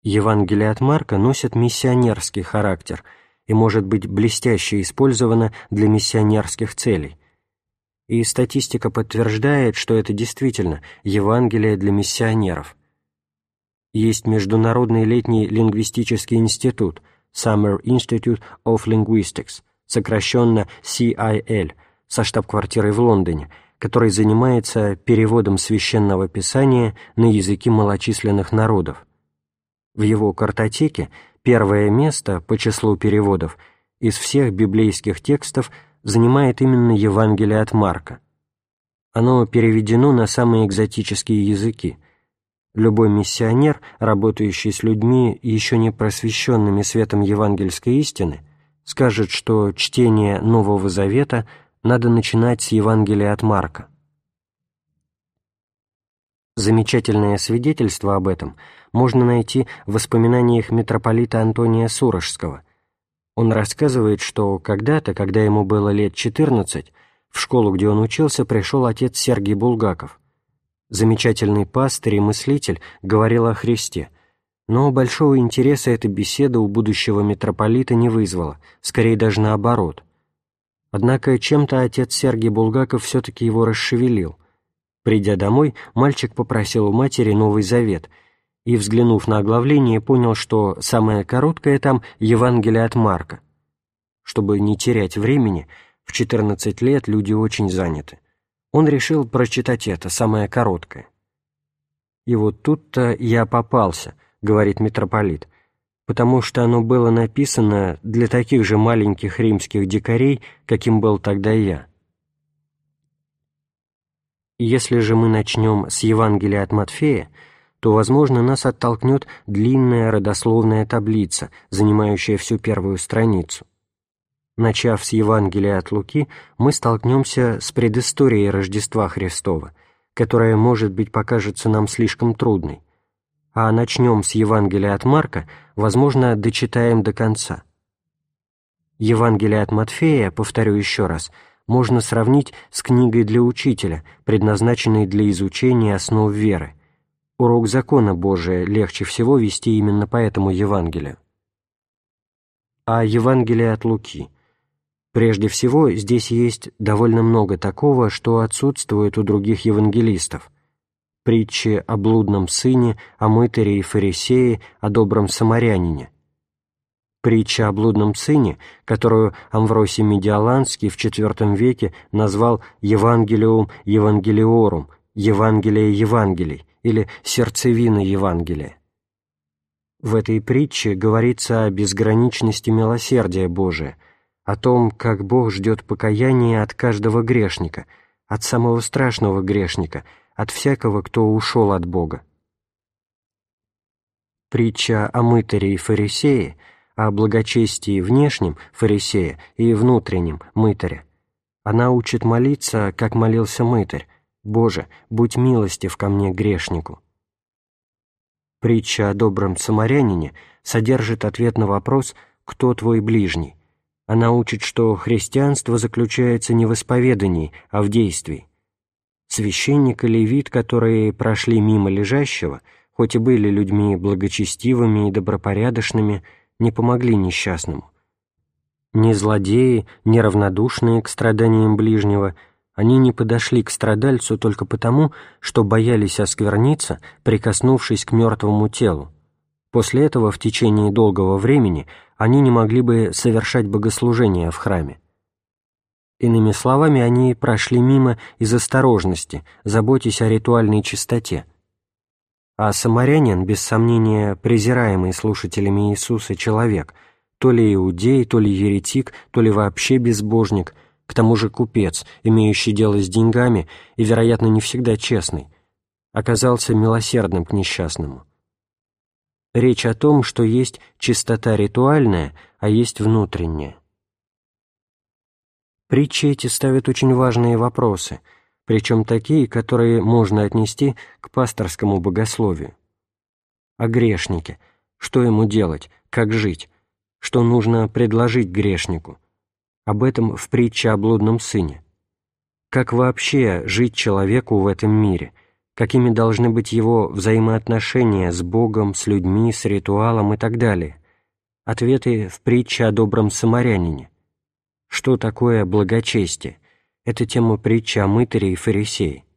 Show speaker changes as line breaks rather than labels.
Евангелие от Марка носит миссионерский характер и может быть блестяще использовано для миссионерских целей. И статистика подтверждает, что это действительно Евангелие для миссионеров. Есть Международный летний лингвистический институт Summer Institute of Linguistics, сокращенно CIL, со штаб-квартирой в Лондоне, который занимается переводом Священного Писания на языки малочисленных народов. В его картотеке первое место по числу переводов из всех библейских текстов занимает именно Евангелие от Марка. Оно переведено на самые экзотические языки. Любой миссионер, работающий с людьми, еще не просвещенными светом евангельской истины, скажет, что чтение Нового Завета надо начинать с Евангелия от Марка. Замечательное свидетельство об этом можно найти в воспоминаниях митрополита Антония Сурожского. Он рассказывает, что когда-то, когда ему было лет 14, в школу, где он учился, пришел отец Сергий Булгаков. Замечательный пастырь и мыслитель говорил о Христе, но большого интереса эта беседа у будущего митрополита не вызвала, скорее даже наоборот. Однако чем-то отец Сергий Булгаков все-таки его расшевелил. Придя домой, мальчик попросил у матери Новый Завет и, взглянув на оглавление, понял, что самое короткое там — Евангелие от Марка. Чтобы не терять времени, в 14 лет люди очень заняты. Он решил прочитать это, самое короткое. «И вот тут-то я попался», — говорит митрополит, «потому что оно было написано для таких же маленьких римских дикарей, каким был тогда я». Если же мы начнем с Евангелия от Матфея, то, возможно, нас оттолкнет длинная родословная таблица, занимающая всю первую страницу. Начав с Евангелия от Луки, мы столкнемся с предысторией Рождества Христова, которая, может быть, покажется нам слишком трудной, а начнем с Евангелия от Марка, возможно, дочитаем до конца. Евангелие от Матфея, повторю еще раз, можно сравнить с книгой для учителя, предназначенной для изучения основ веры. Урок закона Божия легче всего вести именно по этому Евангелию. А Евангелие от Луки? Прежде всего, здесь есть довольно много такого, что отсутствует у других евангелистов. Притчи о блудном сыне, о мытаре и фарисее, о добром самарянине. Притча о блудном сыне, которую Амвросий Медиаланский в IV веке назвал «Евангелиум Евангелиорум», «Евангелие Евангелий» или «Сердцевина Евангелия». В этой притче говорится о безграничности милосердия Божия, о том, как Бог ждет покаяния от каждого грешника, от самого страшного грешника, от всякого, кто ушел от Бога. Притча о мытаре и фарисее, о благочестии внешнем фарисея и внутреннем мытаря. Она учит молиться, как молился мытарь: «Боже, будь милостив ко мне, грешнику». Притча о добром самарянине содержит ответ на вопрос «Кто твой ближний?». Она учит, что христианство заключается не в исповедании, а в действии. Священник и левит, которые прошли мимо лежащего, хоть и были людьми благочестивыми и добропорядочными, не помогли несчастному. Ни злодеи, ни равнодушные к страданиям ближнего, они не подошли к страдальцу только потому, что боялись оскверниться, прикоснувшись к мертвому телу. После этого в течение долгого времени они не могли бы совершать богослужения в храме. Иными словами, они прошли мимо из осторожности, заботясь о ритуальной чистоте. А самарянин, без сомнения, презираемый слушателями Иисуса человек, то ли иудей, то ли еретик, то ли вообще безбожник, к тому же купец, имеющий дело с деньгами и, вероятно, не всегда честный, оказался милосердным к несчастному. Речь о том, что есть чистота ритуальная, а есть внутренняя. Притчи эти ставят очень важные вопросы, причем такие, которые можно отнести к пасторскому богословию. О грешнике, что ему делать, как жить, что нужно предложить грешнику. Об этом в притче о блудном сыне. Как вообще жить человеку в этом мире, какими должны быть его взаимоотношения с Богом, с людьми, с ритуалом и так далее. Ответы в притче о добром самарянине. Что такое благочестие? Это тема притчи о мытаре и фарисее.